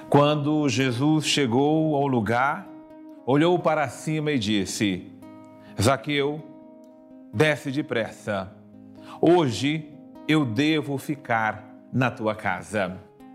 Quando Jesus chegou ao lugar, olhou para cima e disse: Zaqueu, desce depressa. Hoje eu devo ficar na tua casa.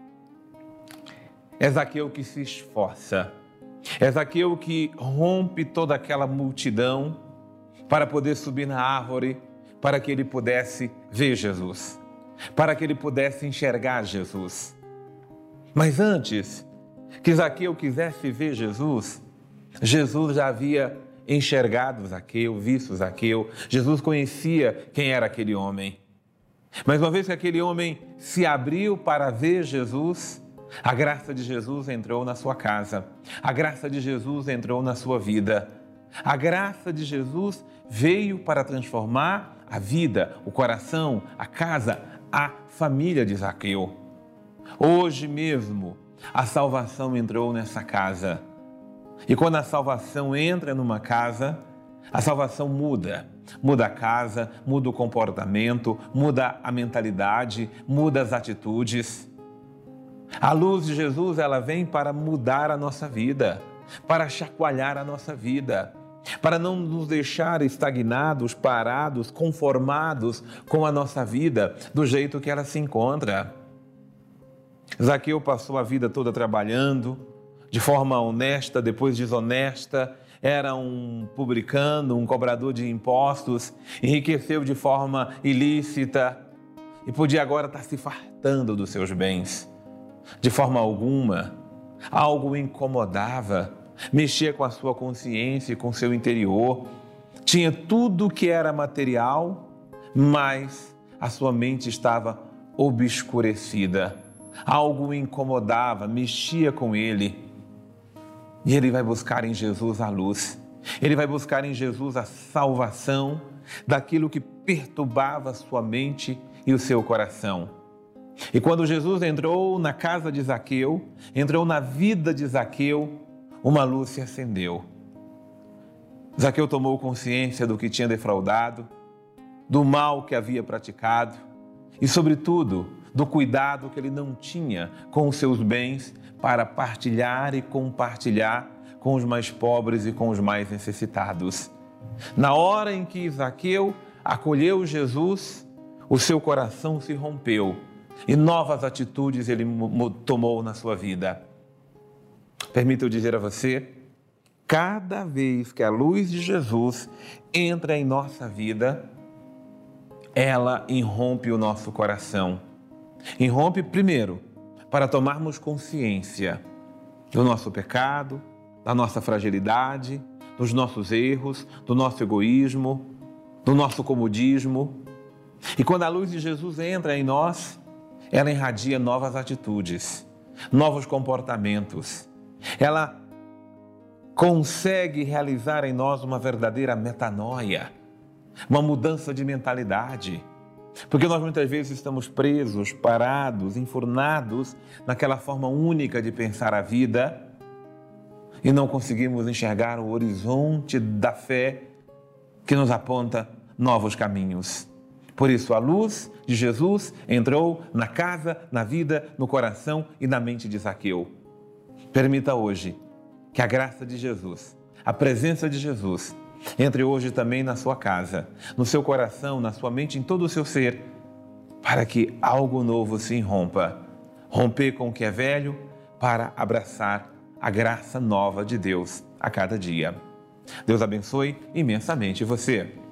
É Zaqueu que se esforça. É Zaqueu que rompe toda aquela multidão para poder subir na árvore, para que ele pudesse ver Jesus, para que ele pudesse enxergar Jesus. Mas antes que Zaqueu quisesse ver Jesus, Jesus já havia enxergado Zaqueu, visto Zaqueu. Jesus conhecia quem era aquele homem. Mas uma vez que aquele homem se abriu para ver Jesus, a graça de Jesus entrou na sua casa. A graça de Jesus entrou na sua vida. A graça de Jesus veio para transformar a vida, o coração, a casa, a família de Zaqueu. Hoje mesmo, a salvação entrou nessa casa. E quando a salvação entra numa casa, a salvação muda. Muda a casa, muda o comportamento, muda a mentalidade, muda as atitudes. A luz de Jesus, ela vem para mudar a nossa vida, para chacoalhar a nossa vida, para não nos deixar estagnados, parados, conformados com a nossa vida do jeito que ela se encontra. Zaqueu passou a vida toda trabalhando, de forma honesta, depois desonesta, era um publicano, um cobrador de impostos, enriqueceu de forma ilícita e podia agora estar se fartando dos seus bens. De forma alguma, algo o incomodava, mexia com a sua consciência e com o seu interior. Tinha tudo que era material, mas a sua mente estava obscurecida. Algo o incomodava, mexia com ele. E ele vai buscar em Jesus a luz. Ele vai buscar em Jesus a salvação daquilo que perturbava a sua mente e o seu coração. E quando Jesus entrou na casa de Zaqueu, entrou na vida de Zaqueu, uma luz se acendeu. Zaqueu tomou consciência do que tinha defraudado, do mal que havia praticado e, sobretudo, do cuidado que ele não tinha com os seus bens para partilhar e compartilhar com os mais pobres e com os mais necessitados. Na hora em que Zaqueu acolheu Jesus, o seu coração se rompeu e novas atitudes ele tomou na sua vida. Permita eu dizer a você, cada vez que a luz de Jesus entra em nossa vida, ela irrompe o nosso coração. Irrompe primeiro para tomarmos consciência do nosso pecado, da nossa fragilidade, dos nossos erros, do nosso egoísmo, do nosso comodismo. E quando a luz de Jesus entra em nós, ela irradia novas atitudes, novos comportamentos. Ela consegue realizar em nós uma verdadeira metanoia, uma mudança de mentalidade. Porque nós muitas vezes estamos presos, parados, enfurnados naquela forma única de pensar a vida e não conseguimos enxergar o horizonte da fé que nos aponta novos caminhos. Por isso, a luz de Jesus entrou na casa, na vida, no coração e na mente de Zaqueu. Permita hoje que a graça de Jesus, a presença de Jesus, entre hoje também na sua casa, no seu coração, na sua mente, em todo o seu ser, para que algo novo se irrompa. Romper com o que é velho para abraçar a graça nova de Deus a cada dia. Deus abençoe imensamente você.